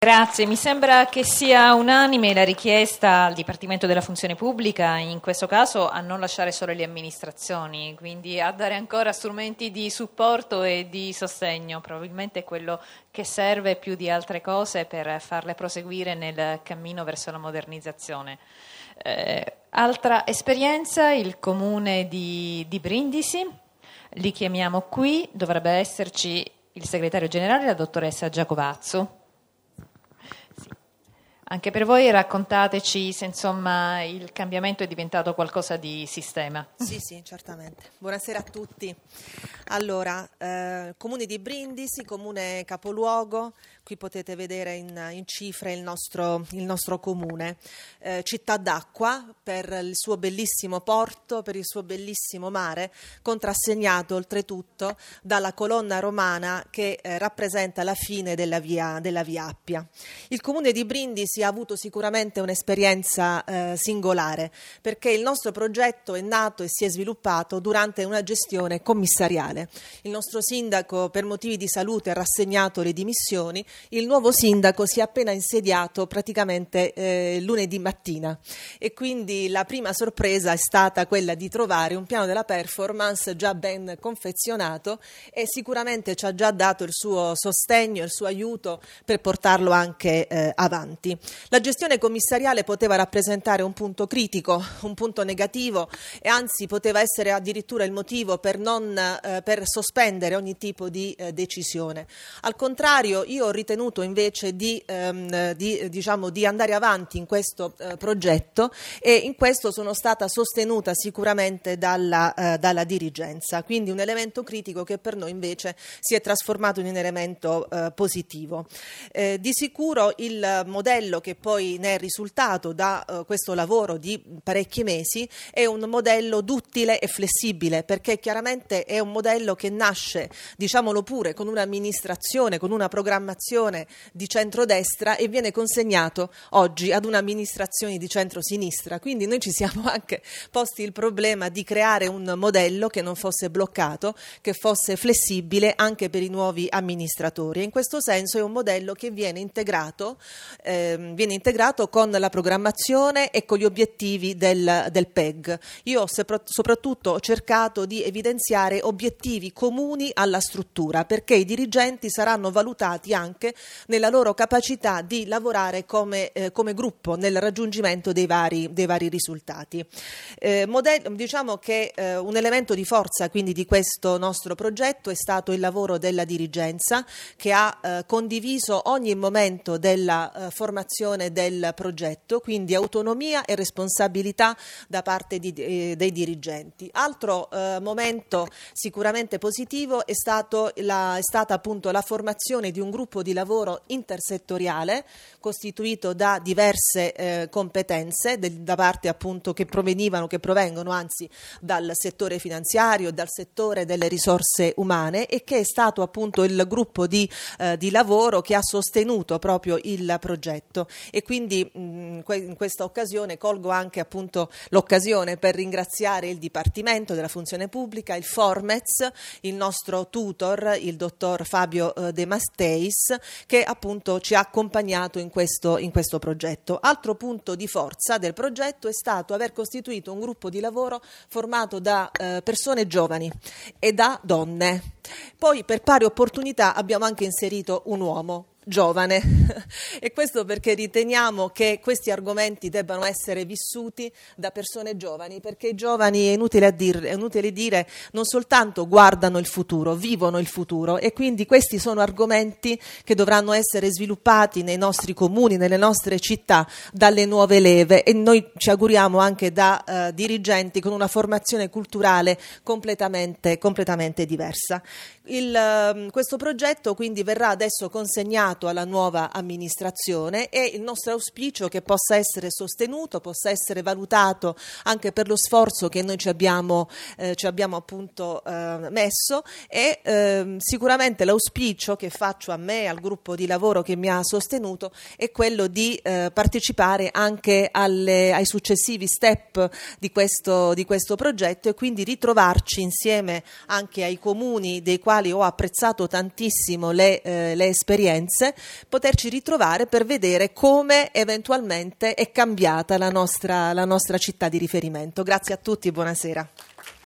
Grazie, mi sembra che sia unanime la richiesta al Dipartimento della Funzione Pubblica, in questo caso, a non lasciare solo le amministrazioni, quindi a dare ancora strumenti di supporto e di sostegno, probabilmente è quello che serve più di altre cose per farle proseguire nel cammino verso la modernizzazione. Altra esperienza, il comune di Brindisi, li chiamiamo qui, dovrebbe esserci il segretario generale, la dottoressa Giacovazzo. Anche per voi raccontateci se insomma il cambiamento è diventato qualcosa di sistema. Sì, certamente. Buonasera a tutti. Allora, Comune di Brindisi, comune capoluogo, qui potete vedere in cifre il nostro comune. Città d'acqua per il suo bellissimo porto, per il suo bellissimo mare, contrassegnato oltretutto dalla colonna romana che rappresenta la fine della via Appia. Il comune di Brindisi ha avuto sicuramente un'esperienza singolare, perché il nostro progetto è nato e si è sviluppato durante una gestione commissariale. Il nostro sindaco, per motivi di salute, ha rassegnato le dimissioni. Il nuovo sindaco si è appena insediato praticamente lunedì mattina, e quindi la prima sorpresa è stata quella di trovare un piano della performance già ben confezionato, e sicuramente ci ha già dato il suo sostegno, il suo aiuto per portarlo anche avanti. La gestione commissariale poteva rappresentare un punto critico, un punto negativo, e anzi poteva essere addirittura il motivo per per sospendere ogni tipo di decisione. Al contrario, io ho ritenuto invece di andare avanti in questo progetto, e in questo sono stata sostenuta sicuramente dalla dirigenza, quindi un elemento critico che per noi invece si è trasformato in un elemento positivo. Di sicuro il modello che poi ne è risultato da questo lavoro di parecchi mesi è un modello duttile e flessibile, perché chiaramente è un modello che nasce, diciamolo pure, con un'amministrazione, con una programmazione di centrodestra, e viene consegnato oggi ad un'amministrazione di centrosinistra. Quindi noi ci siamo anche posti il problema di creare un modello che non fosse bloccato, che fosse flessibile anche per i nuovi amministratori, e in questo senso è un modello che viene integrato con la programmazione e con gli obiettivi del PEG. Io soprattutto ho cercato di evidenziare obiettivi comuni alla struttura, perché i dirigenti saranno valutati anche nella loro capacità di lavorare come gruppo nel raggiungimento dei vari risultati. Diciamo che un elemento di forza quindi di questo nostro progetto è stato il lavoro della dirigenza, che ha condiviso ogni momento della formazione del progetto, quindi autonomia e responsabilità da parte dei dirigenti. Altro momento sicuramente positivo è stata appunto la formazione di un gruppo di lavoro intersettoriale costituito da diverse competenze da parte appunto che provengono anzi dal settore finanziario, dal settore delle risorse umane, e che è stato appunto il gruppo di lavoro che ha sostenuto proprio il progetto. E quindi in questa occasione colgo anche appunto l'occasione per ringraziare il Dipartimento della Funzione Pubblica, il Formez, il nostro tutor, il dottor Fabio De Masteis, che appunto ci ha accompagnato in questo progetto. Altro punto di forza del progetto è stato aver costituito un gruppo di lavoro formato da persone giovani e da donne. Poi per pari opportunità abbiamo anche inserito un uomo giovane e questo perché riteniamo che questi argomenti debbano essere vissuti da persone giovani, perché i giovani, è inutile dire, non soltanto guardano il futuro, vivono il futuro, e quindi questi sono argomenti che dovranno essere sviluppati nei nostri comuni, nelle nostre città, dalle nuove leve, e noi ci auguriamo anche da dirigenti con una formazione culturale completamente diversa. Questo progetto quindi verrà adesso consegnato alla nuova amministrazione, e il nostro auspicio è che possa essere sostenuto, possa essere valutato anche per lo sforzo che noi ci abbiamo appunto messo, e sicuramente l'auspicio che faccio a me, al gruppo di lavoro che mi ha sostenuto, è quello di partecipare anche ai successivi step di questo progetto, e quindi ritrovarci insieme anche ai comuni dei quali quali ho apprezzato tantissimo le esperienze, poterci ritrovare per vedere come eventualmente è cambiata la nostra città di riferimento. Grazie a tutti e buonasera.